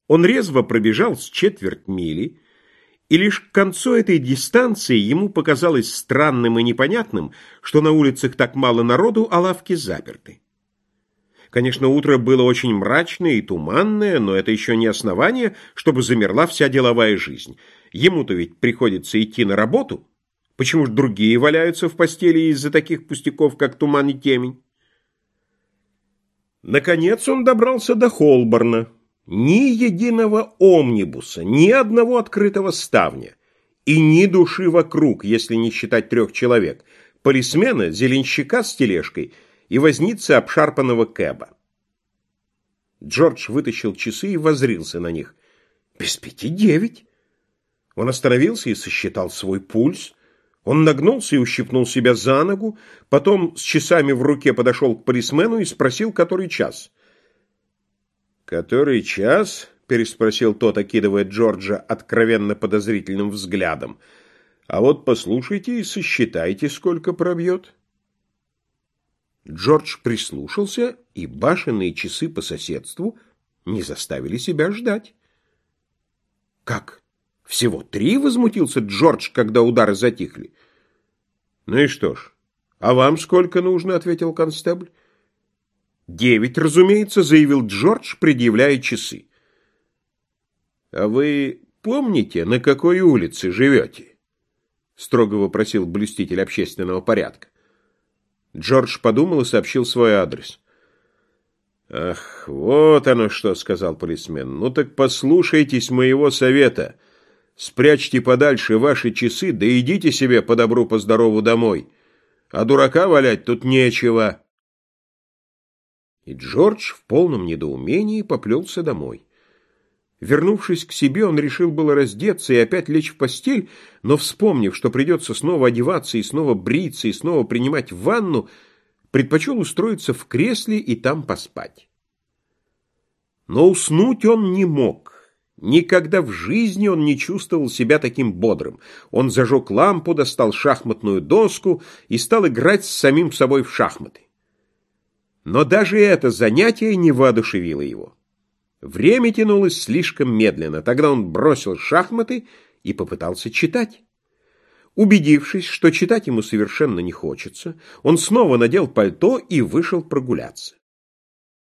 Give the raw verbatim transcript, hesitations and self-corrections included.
Он резво пробежал с четверть мили, и лишь к концу этой дистанции ему показалось странным и непонятным, что на улицах так мало народу, а лавки заперты. Конечно, утро было очень мрачное и туманное, но это еще не основание, чтобы замерла вся деловая жизнь. Ему-то ведь приходится идти на работу. Почему же другие валяются в постели из-за таких пустяков, как туман и темень? Наконец он добрался до Холборна. Ни единого омнибуса, ни одного открытого ставня и ни души вокруг, если не считать трех человек, полисмена, зеленщика с тележкой и возницы обшарпанного кэба. Джордж вытащил часы и воззрился на них. Без пяти девять. Он остановился и сосчитал свой пульс. Он нагнулся и ущипнул себя за ногу, потом с часами в руке подошел к полисмену и спросил, который час. «Который час?» — переспросил тот, окидывая Джорджа откровенно подозрительным взглядом. «А вот послушайте и сосчитайте, сколько пробьет». Джордж прислушался, и башенные часы по соседству не заставили себя ждать. «Как? Всего три?» — возмутился Джордж, когда удары затихли. «Ну и что ж, а вам сколько нужно?» — ответил констебль. «Девять, разумеется», — заявил Джордж, предъявляя часы. «А вы помните, на какой улице живете?» — строго вопросил блюститель общественного порядка. Джордж подумал и сообщил свой адрес. «Ах, вот оно что», — сказал полисмен. «Ну так послушайтесь моего совета. Спрячьте подальше ваши часы, да идите себе по добру, по здорову домой. А дурака валять тут нечего». И Джордж в полном недоумении поплелся домой. Вернувшись к себе, он решил было раздеться и опять лечь в постель, но, вспомнив, что придется снова одеваться и снова бриться и снова принимать ванну, предпочел устроиться в кресле и там поспать. Но уснуть он не мог. Никогда в жизни он не чувствовал себя таким бодрым. Он зажег лампу, достал шахматную доску и стал играть с самим собой в шахматы. Но даже это занятие не воодушевило его. Время тянулось слишком медленно. Тогда он бросил шахматы и попытался читать. Убедившись, что читать ему совершенно не хочется, он снова надел пальто и вышел прогуляться.